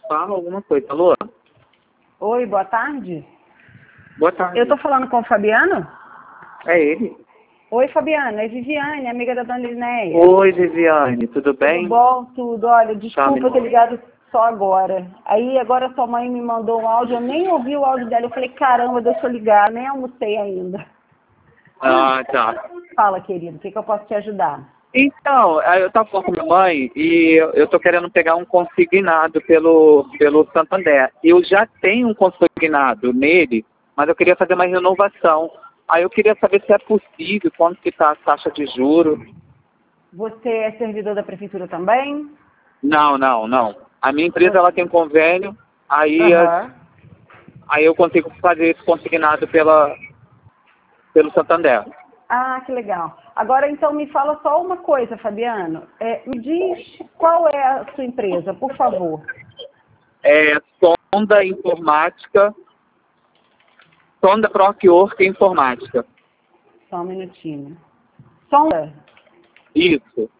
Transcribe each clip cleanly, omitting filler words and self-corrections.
Fala alguma coisa. Alô? Oi, boa tarde. Boa tarde. Eu tô falando com o Fabiano? É ele? Oi, Fabiano, é Viviane, amiga da Dona Linéia. Oi, Viviane, tudo bem? Tudo bom? Tudo. Olha, desculpa Tá, ter ligado só agora. Aí agora sua mãe me mandou um áudio, eu nem ouvi o áudio dela. Eu falei, caramba, deixa eu ligar, nem almocei ainda. Ah, tá. Fala, querido, o que eu posso te ajudar? Então, eu tava falando com minha mãe e eu tô querendo pegar um consignado pelo Santander. Eu já tenho um consignado nele, mas eu queria fazer uma renovação. Aí eu queria saber se é possível, quanto que tá a taxa de juros. Você é servidor da prefeitura também? Não, não, não. A minha empresa ela tem convênio, Aham. aí eu consigo fazer esse consignado pelo Santander. Ah, que legal. Agora, então, me fala só uma coisa, Fabiano. Me diz qual é a sua empresa, por favor. É Sonda Informática, Sonda Procwork Informática. Só um minutinho. Sonda? Isso,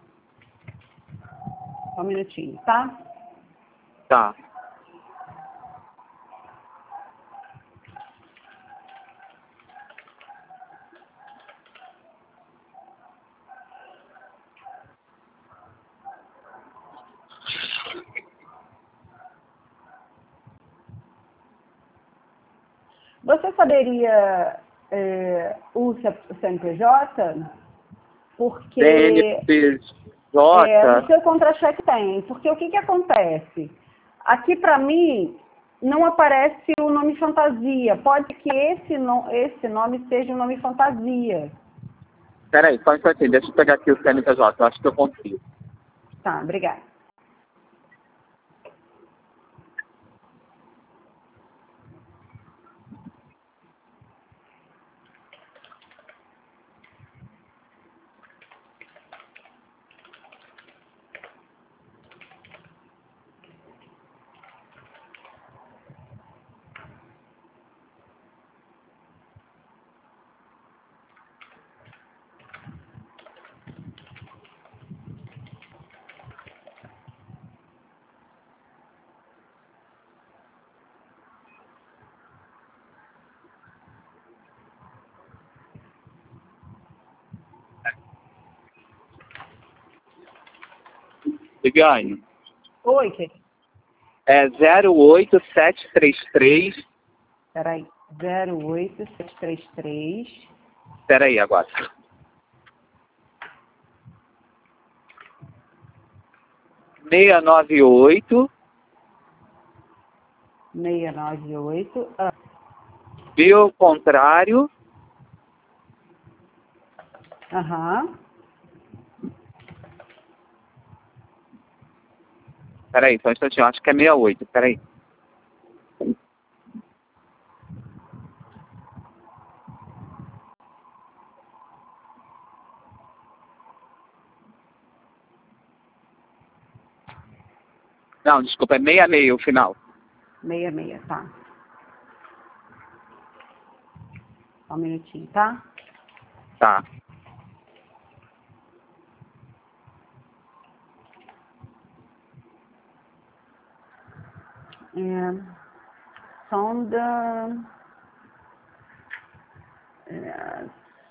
Só um minutinho, tá? tá. Você saberia o CNPJ? Porque no CNPJ, seu contra-cheque tem. Porque o que acontece? Aqui, para mim, não aparece o nome fantasia. Pode que esse nome seja um nome fantasia. peraí, só um instantinho, deixa eu pegar aqui o CNPJ, eu acho que eu consigo. Tá, obrigada. Viviane, Oi, querido. é 08733, Peraí. 08733. peraí agora. 698, 698. viu contrário, Aham. peraí, só um instantinho, acho que é 68, peraí. Não, desculpa, é 66 o final. 66, tá. Só um minutinho, tá? Tá. Sonda. é,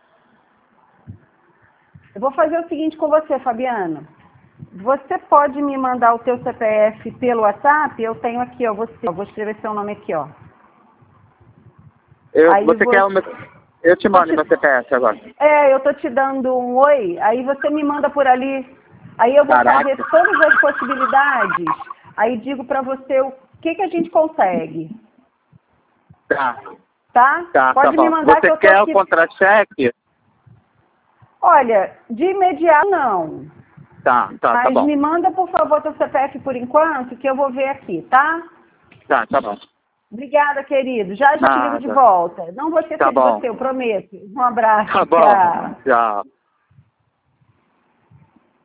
Eu vou fazer o seguinte com você, Fabiano. Você pode me mandar o seu CPF pelo WhatsApp? Eu tenho aqui, ó. Vou escrever seu nome aqui, ó. Aí Você quer o meu... Eu te mando meu CPF agora. Eu tô te dando um oi, aí você me manda por ali. Aí eu vou Caraca. fazer todas as possibilidades. Aí digo pra você o que a gente consegue. Tá, Tá? tá Pode me bom. mandar que Você eu tô quer o aqui. contra-cheque? Olha, de imediato não. Tá Mas bom. me manda, por favor, teu CPF por enquanto, que eu vou ver aqui, tá? Tá bom. Obrigada, querido. Já te ligo de Nada. volta. Não vou esquecer Tá de bom. você, eu prometo. Um abraço. Tá bom. Tchau. Tchau.